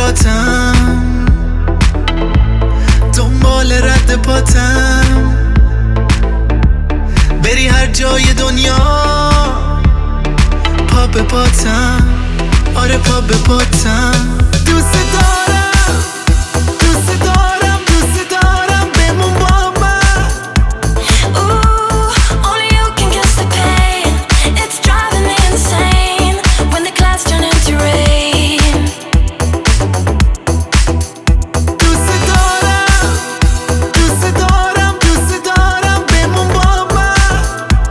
پاتم، دنبال رد پاتم، بری هر جای دنیا پا به پاتم، آره پا به پاتم. دوست دارم، دوست دارم، دوست دارم بمون با من. Ooh, only you can guess the pain. It's driving me insane when the clouds turn into rain. دوست دارم، دوست دارم، دوست دارم بمون با من.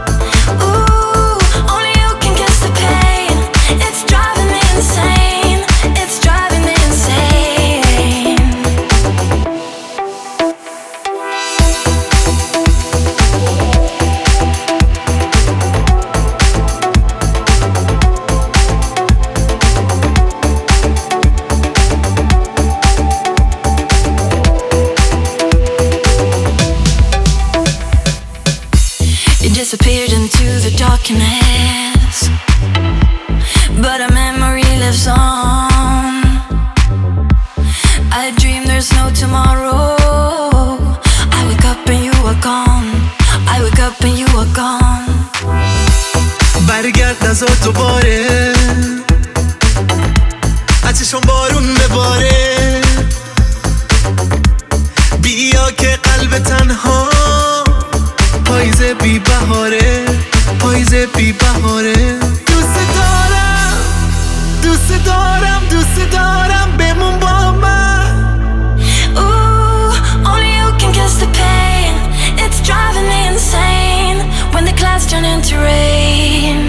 Ooh, only you can guess the pain. It's driving me insane. It's driving me insane. You disappeared into the darkness, but a memory lives on. I dream there's no tomorrow. I wake up and you are gone. I wake up and you are gone. برگرد نزار دوباره، از چشم بارون بباره، بیا که قلب تنها پاییز بی بهاره، پاییز بی بهاره. دوست دارم، دوست دارم، دوست دارم بمون با من. Ooh, only you can guess the pain. It's driving me insane when the clouds turn into rain.